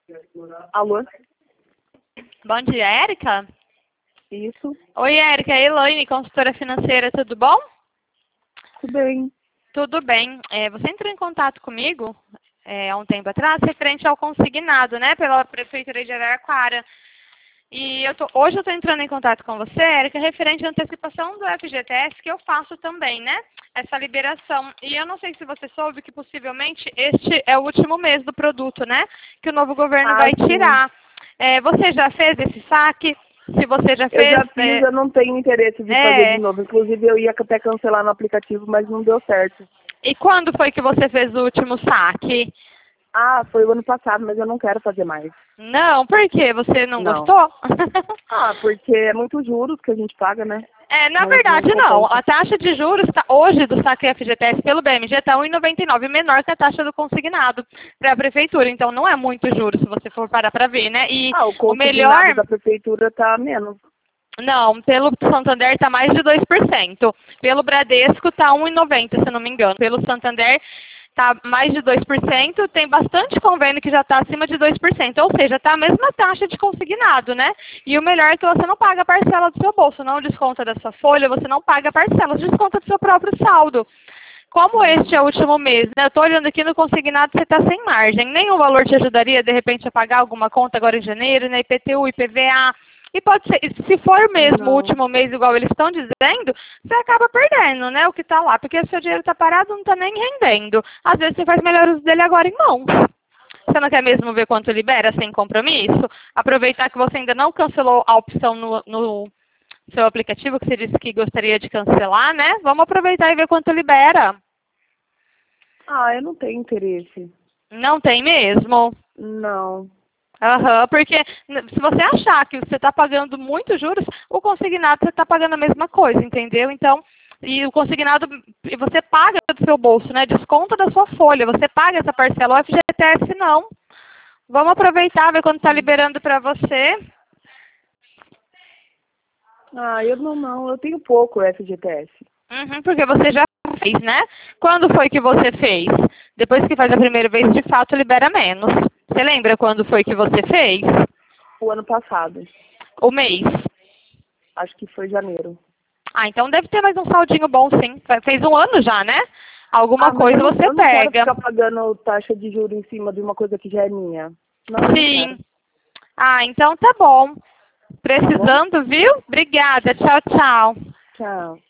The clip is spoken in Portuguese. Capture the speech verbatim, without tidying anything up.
Alô? Bom dia, Érica? Isso. Oi, Érica, é Elaine, consultora financeira, tudo bom? Tudo bem. Tudo bem. É, você entrou em contato comigo é, há um tempo atrás, referente ao consignado, né, pela Prefeitura de Araraquara. E eu tô, hoje eu estou entrando em contato com você, Érica, referente à antecipação do F G T S, que eu faço também, né? Essa liberação. E eu não sei se você soube que possivelmente este é o último mês do produto, né? Que o novo governo Ah, vai sim. tirar. É, você já fez esse saque? Se você já Eu fez... já fiz, eu não tenho interesse de fazer É, de é. novo. Inclusive, eu ia até cancelar no aplicativo, mas não deu certo. E quando foi que você fez o último saque? Ah, foi o ano passado, mas eu não quero fazer mais. Não, por quê? Você não Não. gostou? Ah, porque é muito juros que a gente paga, né? É, na Não, não verdade não. compensa. A taxa de juros tá, hoje do saque F G T S pelo B M G está um vírgula noventa e nove, menor que a taxa do consignado para a prefeitura. Então não é muito juros se você for parar para ver, né? E Ah, o o consignado melhor, da prefeitura tá menos. não, pelo Santander está mais de dois por cento. Pelo Bradesco está um vírgula noventa, se eu não me engano. Pelo Santander está mais de dois por cento, tem bastante convênio que já está acima de dois por cento, ou seja, está a mesma taxa de consignado, né? E o melhor é que você não paga a parcela do seu bolso, não desconta da sua folha, você não paga a parcela, desconta do seu próprio saldo. Como este é o último mês, né? Eu estou olhando aqui no consignado, você está sem margem. Nenhum valor te ajudaria, de repente, a pagar alguma conta agora em janeiro, né? I P T U, I P V A. E pode ser, se for mesmo o Não. último mês, igual eles estão dizendo, você acaba perdendo, né? O que está lá. Porque o seu dinheiro está parado, não está nem rendendo. Às vezes você faz melhor uso dele agora em mãos. Você não quer mesmo ver quanto libera sem compromisso? Aproveitar que você ainda não cancelou a opção no, no seu aplicativo, que você disse que gostaria de cancelar, né? Vamos aproveitar e ver quanto libera. Ah, eu não tenho interesse. Não tem mesmo? Não. Aham, porque n- se você achar que você está pagando muitos juros, o consignado você está pagando a mesma coisa, entendeu? Então, e o consignado, e você paga do seu bolso, né? Desconta da sua folha, você paga essa parcela. O F G T S não. Vamos aproveitar, ver quando está liberando para você. Ah, eu não, não. Eu tenho pouco F G T S. Uhum, porque você já fez, né? Quando foi que você fez? Depois que faz a primeira vez, de fato, libera menos. Você lembra quando foi que você fez? O ano passado. O mês? Acho que foi janeiro. Ah, então deve ter mais um saldinho bom, sim. Fe- Fez um ano já, né? Alguma Ah, mas eu coisa não, você eu não quero pega. ficar pagando taxa de juros em cima de uma coisa que já é minha. Não, eu não quero. Sim. Ah, então tá bom. Tá bom? Precisando, viu? Obrigada. Tchau, tchau. Tchau.